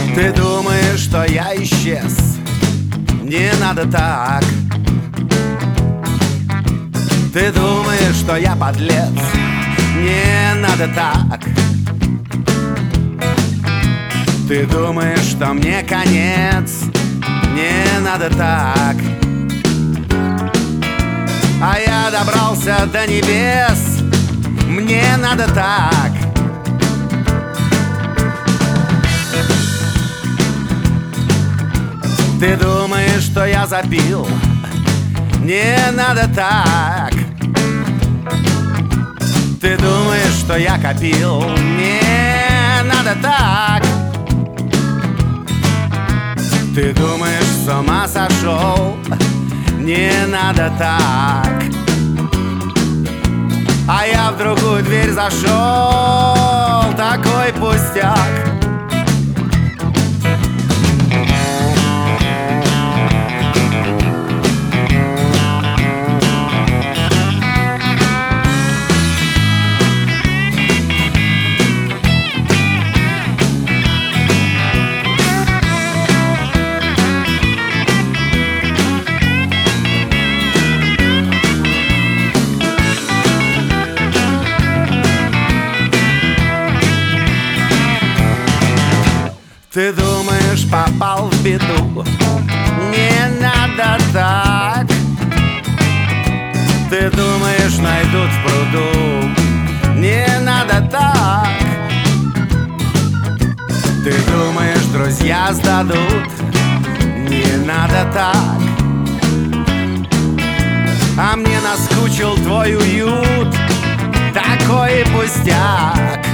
Ты думаешь, что я исчез? Не надо так. Ты думаешь, что я подлец? Не надо так. Ты думаешь, что мне конец? Не надо так. А я добрался до небес. Мне надо так. Ты думаешь, что я запил? Не надо так. Ты думаешь, что я копил? Не надо так. Ты думаешь, с ума сошел? Не надо так. А я в другую дверь зашел. Такой пустяк. Ты думаешь, попал в беду? Не надо так. Ты думаешь, найдут в пруду? Не надо так. Ты думаешь, друзья сдадут? Не надо так. А мне наскучил твой уют. Такой пустяк.